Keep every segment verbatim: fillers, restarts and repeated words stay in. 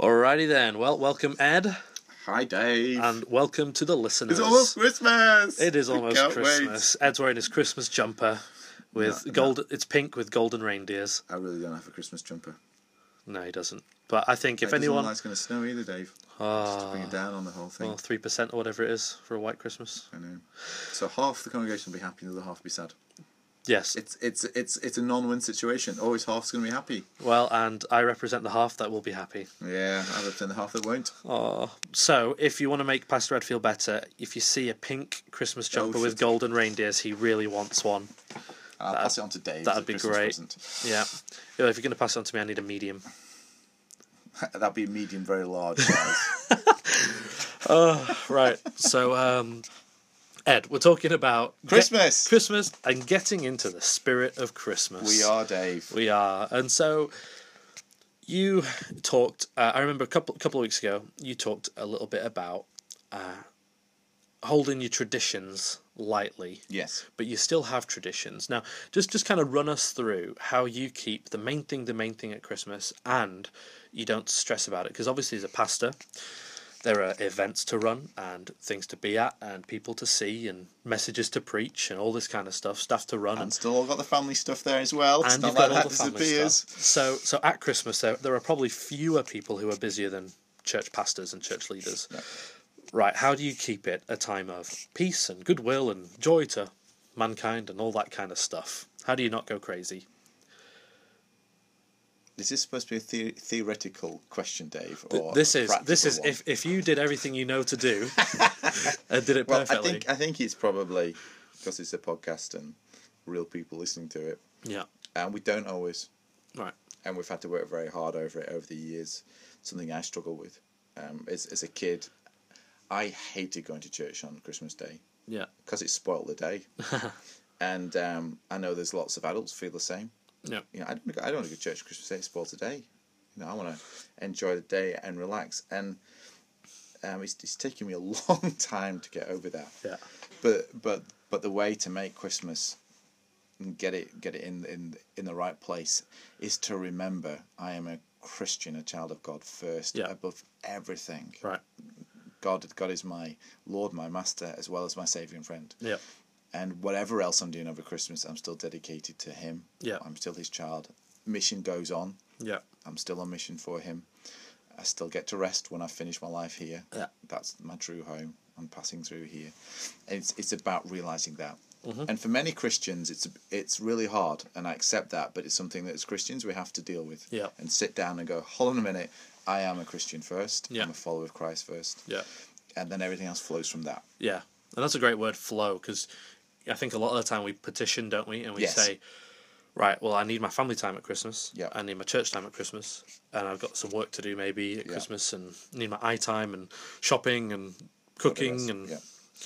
Alrighty then. Well, welcome Ed. Hi Dave. And welcome to the listeners. It's almost Christmas. It is almost Can't Christmas. Wait. Ed's wearing his Christmas jumper with no, gold. No. It's pink with golden reindeers. I really don't have a Christmas jumper. No, he doesn't. But I think if it anyone, doesn't look like it's going to snow either, Dave. Oh, Just to bring it down on the whole thing. Well, three percent or whatever it is for a white Christmas. I know. So half the congregation will be happy, and the other half will be sad. Yes. It's it's it's it's a non-win situation. Always half's going to be happy. Well, and I represent the half that will be happy. Yeah, I represent the half that won't. Oh, so if you want to make Pastor Ed feel better, if you see a pink Christmas jumper oh, with golden reindeers, he really wants one. I'll that'd, pass it on to Dave. That'd be Christmas great. Present. Yeah. Well, if you're going to pass it on to me, I need a medium. That'd be a medium, very large size. Oh, right. So, um, Ed, we're talking about Christmas, get, Christmas, and getting into the spirit of Christmas. We are, Dave. We are, and so you talked. Uh, I remember a couple couple of weeks ago, you talked a little bit about uh, holding your traditions lightly. Yes, but you still have traditions. Now, just just kind of run us through how you keep the main thing the main thing at Christmas, and you don't stress about it, because obviously as a pastor, there are events to run and things to be at and people to see and messages to preach and all this kind of stuff, stuff to run. And, and still all got the family stuff there as well. And it's not you've like got all that the family disappears. stuff. So, so at Christmas, there, there are probably fewer people who are busier than church pastors and church leaders. No. Right, how do you keep it a time of peace and goodwill and joy to mankind and all that kind of stuff? How do you not go crazy? Is this supposed to be a the- theoretical question, Dave? Or this is this is one? if, if you did everything you know to do and did it well, perfectly. I think I think it's probably because it's a podcast and real people listening to it. Yeah. And we don't always. Right. And we've had to work very hard over it over the years. Something I struggle with. Um, as as a kid, I hated going to church on Christmas Day. Yeah. Because it spoilt the day. And um, I know there's lots of adults feel the same. Yeah. You know, I don't. I don't want to go to church on Christmas Day. It spoils the day. You know, I want to enjoy the day and relax. And um, it's it's taken me a long time to get over that. Yeah. But but but the way to make Christmas and get it get it in in in the right place is to remember I am a Christian, a child of God first, yeah. above everything. Right. God God is my Lord, my Master, as well as my Saviour and friend. Yeah. And whatever else I'm doing over Christmas, I'm still dedicated to Him. Yeah. I'm still His child. Mission goes on. Yeah. I'm still on mission for Him. I still get to rest when I finish my life here. Yeah. That's my true home. I'm passing through here. And it's it's about realising that. Mm-hmm. And for many Christians, it's it's really hard, and I accept that. But it's something that as Christians we have to deal with. Yeah. And sit down and go, hold on a minute. I am a Christian first. Yeah. I'm a follower of Christ first. Yeah. And then everything else flows from that. Yeah. And that's a great word, flow, because I think a lot of the time we petition, don't we? And we Yes. say, right, well, I need my family time at Christmas. Yeah. I need my church time at Christmas. And I've got some work to do maybe at Yeah. Christmas, and need my eye time and shopping and cooking. and yeah.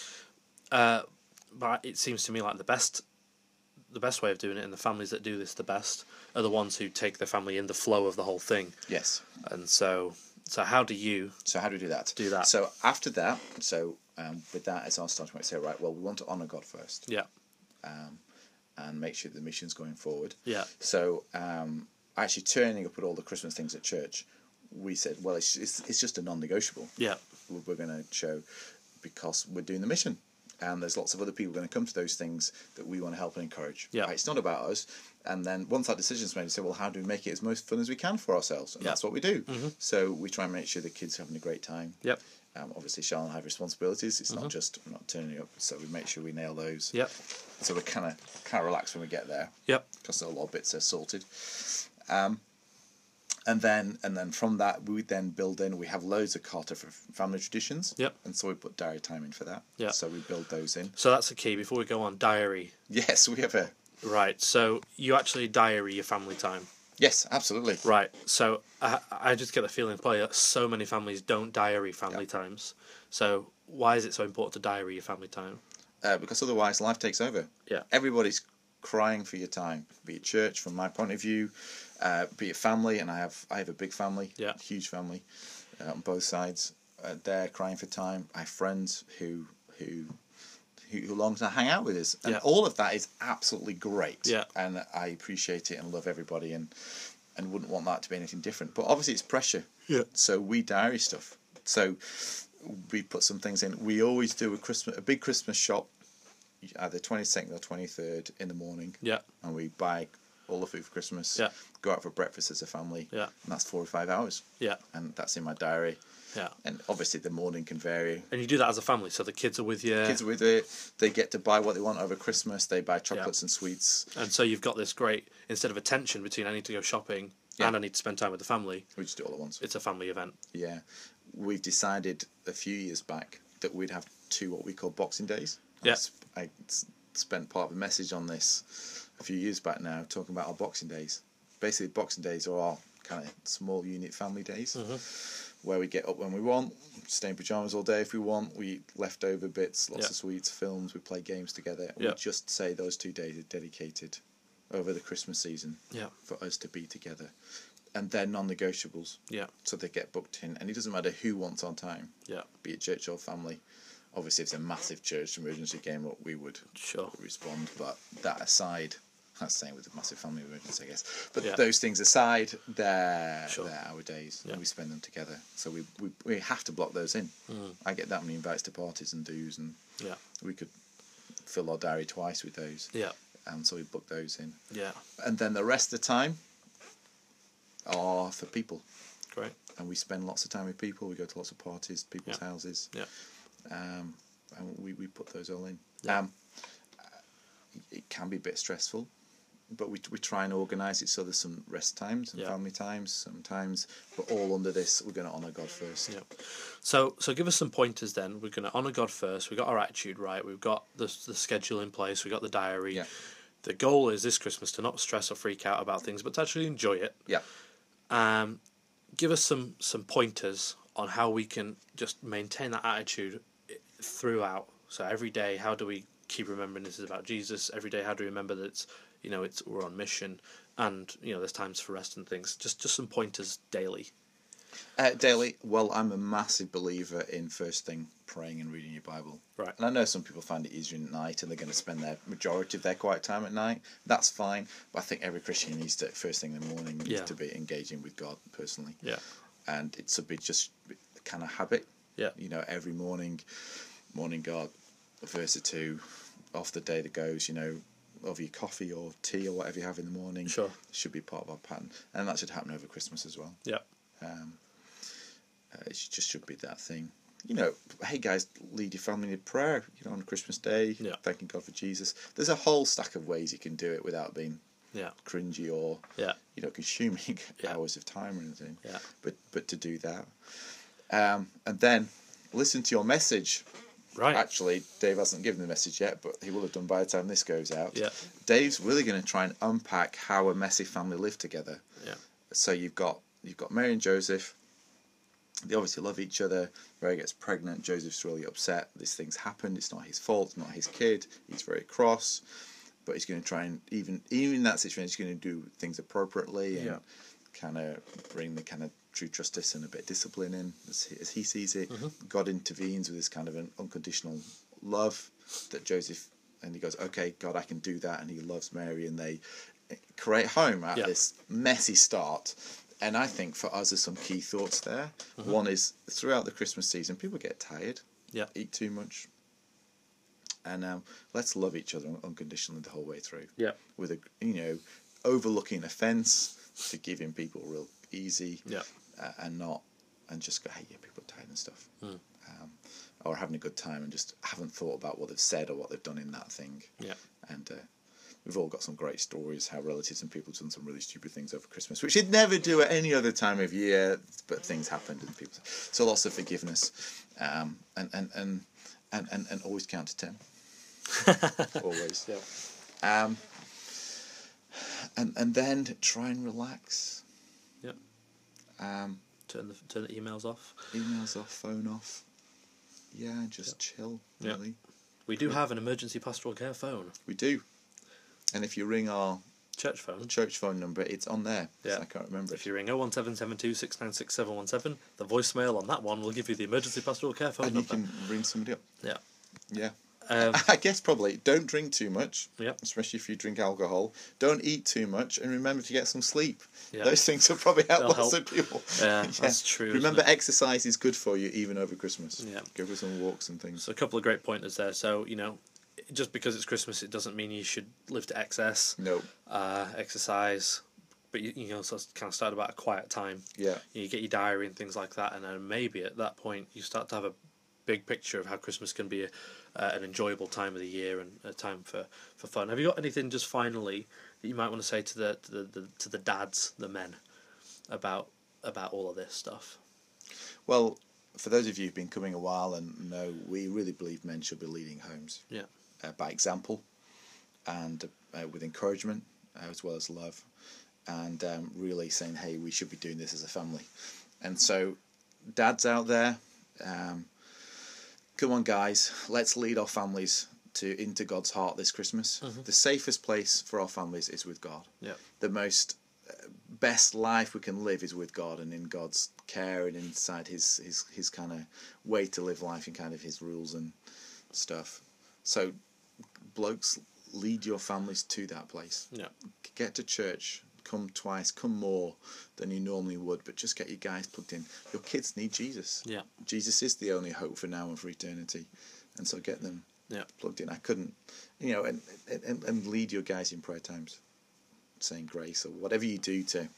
uh, But it seems to me like the best the best way of doing it, and the families that do this the best, are the ones who take the family in the flow of the whole thing. Yes. And so, so how do you So how do we do that? do that? So after that, so um, with that as our starting point, say, right, well, we want to honour God first. Yeah. Um, and make sure the mission's going forward. Yeah. So um, actually turning up at all the Christmas things at church, we said, well, it's it's, it's just a non-negotiable. Yeah. We're, we're going to show because we're doing the mission. And there's lots of other people going to come to those things that we want to help and encourage. Yeah. Right, it's not about us. And then once that decision's made, we say, well, how do we make it as most fun as we can for ourselves? And Yeah. that's what we do. Mm-hmm. So we try and make sure the kids are having a great time. Yep. Um, obviously, Charlotte and I have responsibilities. It's Mm-hmm. not just not turning up. So we make sure we nail those. Yep. So we're kind of kind of relaxed when we get there. Yep. Because a lot of bits are sorted. Um, and then and then from that we then build in. We have loads of Carter for family traditions. Yep. And so we put diary time in for that. Yeah. So we build those in. So that's the key. Before we go on, diary. Yes, we have a. Right. So you actually diary your family time. Yes, absolutely. Right. So I I just get the feeling probably that so many families don't diary family Yeah. times. So why is it so important to diary your family time? Uh, because otherwise life takes over. Yeah. Everybody's crying for your time. Be it church, from my point of view, uh, be it family, and I have I have a big family, Yeah. huge family, uh, on both sides. Uh, they're crying for time. I have friends who who who, who long to hang out with us, and Yeah. all of that is absolutely great. Yeah. And I appreciate it and love everybody, and and wouldn't want that to be anything different. But obviously it's pressure. Yeah. So we diary stuff. So we put some things in. We always do a Christmas, a big Christmas shop, either twenty-second or twenty-third in the morning. Yeah. And we buy all the food for Christmas. Yeah. Go out for breakfast as a family. Yeah. And that's four or five hours. Yeah. And that's in my diary. Yeah. And obviously the morning can vary. And you do that as a family, so the kids are with you. Kids are with it. They get to buy what they want over Christmas. They buy chocolates Yeah. and sweets. And so you've got this great, instead of a tension between I need to go shopping Yeah. and I need to spend time with the family, We just do it all at once. it's a family event. Yeah. We've decided a few years back that we'd have two what we call Boxing Days. Yeah. I, sp- I s- spent part of a message on this a few years back now, talking about our Boxing Days. Basically, Boxing Days are our kind of small unit family days, Mm-hmm. where we get up when we want, stay in pyjamas all day if we want, we eat leftover bits, lots Yeah. of sweets, films, we play games together. Yeah. We just say those two days are dedicated over the Christmas season Yeah. for us to be together. And they're non-negotiables. Yeah. So they get booked in, and it doesn't matter who wants on time, Yeah. be it church or family. Obviously, if it's a massive church emergency came up, we would Sure. respond. But that aside, that's saying with a massive family emergency, I guess. But Yeah. those things aside, they're, Sure. they're our days, Yeah. and we spend them together. So we, we we have to block those in. Mm. I get that many invites to parties and do's, and Yeah. we could fill our diary twice with those. Yeah. And so we book those in. Yeah. And then the rest of the time are for people. Great. And we spend lots of time with people. We go to lots of parties, people's Yeah. houses. Yeah. Um, and we, we put those all in. Yeah. Um, it can be a bit stressful, but we we try and organise it so there's some rest times and Yeah. family times sometimes, but all under this, we're going to honour God first. Yeah. So so give us some pointers then. We're going to honour God first. We've got our attitude right. We've got the the schedule in place. We've got the diary. Yeah. The goal is this Christmas to not stress or freak out about things, but to actually enjoy it. Yeah. Um, give us some some pointers on how we can just maintain that attitude throughout. So every day, how do we keep remembering this is about Jesus? Every day, how do we remember that it's, you know, it's we're on mission, and you know there's times for rest and things. Just just some pointers daily. Uh, daily, well, I'm a massive believer in first thing praying and reading your Bible. Right. And I know some people find it easier at night and they're going to spend their majority of their quiet time at night. That's fine. But I think every Christian needs to, first thing in the morning, needs Yeah. to be engaging with God personally. Yeah. And it should be just a kind of habit. Yeah. You know, every morning, morning God, a verse or two, off the day that goes, you know, over your coffee or tea or whatever you have in the morning. Sure. Should be part of our pattern. And that should happen over Christmas as well. Yeah. Um, uh, it sh- just should be that thing. You know, hey guys, lead your family in prayer, you know, on Christmas Day, Yeah. thanking God for Jesus. There's a whole stack of ways you can do it without being Yeah. cringy or, Yeah. you know, consuming Yeah. hours of time or anything. Yeah. But but to do that. Um, and then listen to your message. Right. Actually, Dave hasn't given the message yet, but he will have done by the time this goes out. Yeah. Dave's really going to try and unpack how a messy family live together. Yeah. So you've got you've got Mary and Joseph. They obviously love each other. Mary gets pregnant. Joseph's really upset. This thing's happened. It's not his fault. It's not his kid. He's very cross, but he's going to try and even even in that situation, he's going to do things appropriately and Yeah. kind of bring the kind of true justice and a bit of discipline in as he, as he sees it. Mm-hmm. God intervenes with this kind of an unconditional love that Joseph, and he goes, okay, God, I can do that, and he loves Mary, and they create home out Yeah. of this messy start. And I think for us there's some key thoughts there. Mm-hmm. One is throughout the Christmas season, people get tired, Yeah. eat too much, and um, let's love each other unconditionally the whole way through. Yeah. With a you know, overlooking offence, forgiving people real easy, Yeah. uh, and not and just go, hey, yeah, people are tired and stuff, Mm. um, or having a good time and just haven't thought about what they've said or what they've done in that thing. Yeah. And uh, we've all got some great stories how relatives and people have done some really stupid things over Christmas, which you'd never do at any other time of year, but things happened and people. So lots of forgiveness, um, and, and, and, and, and, and always count to ten. Always. Yeah. Um, and and then try and relax. Yeah. Um, Turn the turn the emails off. emails off, phone off. Yeah, just chill. Yeah. Really, We do have an emergency pastoral care phone, we do. And if you ring our church phone. church phone number, it's on there. Yeah. I can't remember If it. you ring oh one seven seven two six nine six seven one seven, the voicemail on that one will give you the emergency pastoral care phone And you number. can ring somebody up. Yeah. Yeah. Um, I guess probably don't drink too much. Yep. Especially if you drink alcohol. Don't eat too much, and remember to get some sleep. Yep. Those things will probably help They'll lots help. of people. Yeah, that's true. isn't Remember, it? exercise is good for you even over Christmas. Yeah. Go for some walks and things. So a couple of great pointers there. So, you know, just because it's Christmas, it doesn't mean you should live to excess. No. Uh, exercise, but you, you know, so it's kind of start about a quiet time. Yeah. You get your diary and things like that, and then maybe at that point you start to have a big picture of how Christmas can be a, uh, an enjoyable time of the year and a time for, for fun. Have you got anything just finally that you might want to say to the to the, the to the dads, the men, about about all of this stuff? Well, for those of you who've been coming a while and know, we really believe men should be leading homes. Yeah. Uh, by example, and uh, with encouragement uh, as well as love, and um, really saying, hey, we should be doing this as a family. And so, dads out there, um, come on, guys, let's lead our families to into God's heart this Christmas. Mm-hmm. The safest place for our families is with God. Yeah. The most uh, best life we can live is with God and in God's care and inside His His His kind of way to live life and kind of His rules and stuff. So, blokes, lead your families to that place. Yeah. Get to church. Come twice. Come more than you normally would. But just get your guys plugged in. Your kids need Jesus. Yeah. Jesus is the only hope for now and for eternity, and so get them Yeah. plugged in. I couldn't, you know, and, and and lead your guys in prayer times, saying grace or whatever you do to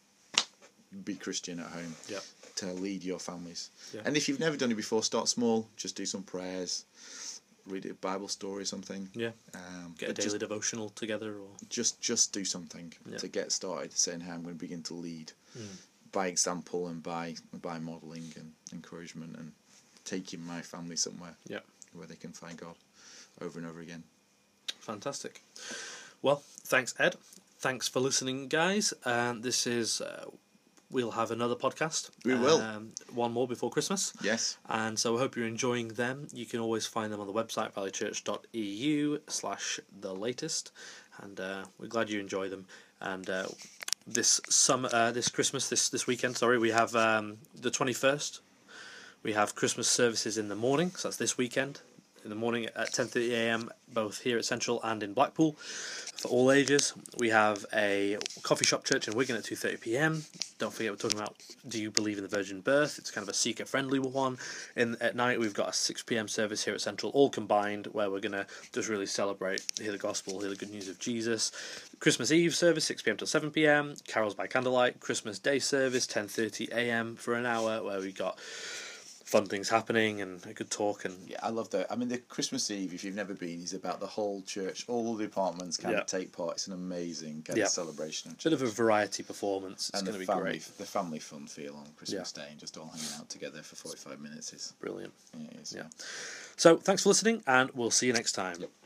be Christian at home. Yeah. To lead your families. Yeah. And if you've never done it before, start small. Just do some prayers, read a Bible story or something. Yeah. Um, Get a but daily just, devotional together, or just just do something Yeah. to get started, saying how I'm going to begin to lead Mm. by example and by by modelling and encouragement and taking my family somewhere Yeah. where they can find God over and over again. Fantastic. Well, thanks, Ed. Thanks for listening, guys. And this is, uh, we'll have another podcast. We will. Um, one more before Christmas. Yes. And so I hope you're enjoying them. You can always find them on the website, valleychurch.eu slash the latest. And uh, we're glad you enjoy them. And uh, this summer, uh, this Christmas, this, this weekend, sorry, we have um, the twenty-first. We have Christmas services in the morning, so that's this weekend. In the morning at ten thirty a m, both here at Central and in Blackpool, for all ages. We have a coffee shop church in Wigan at two thirty p m. Don't forget, we're talking about Do You Believe in the Virgin Birth? It's kind of a seeker-friendly one. In At night, we've got a six p m service here at Central, all combined, where we're going to just really celebrate, hear the gospel, hear the good news of Jesus. Christmas Eve service, six p m till seven p m. Carols by Candlelight. Christmas Day service, ten thirty a m for an hour, where we got fun things happening and a good talk. And Yeah, I love that. I mean, the Christmas Eve, if you've never been, is about the whole church. All the departments kind Yeah. of take part. It's an amazing kind Yeah. of celebration. Of bit of a variety performance. It's and going to the be family, great. the family fun feel on Christmas Yeah. Day and just all hanging out together for forty-five minutes is, Brilliant. it is. Yeah. So thanks for listening, and we'll see you next time. Yep.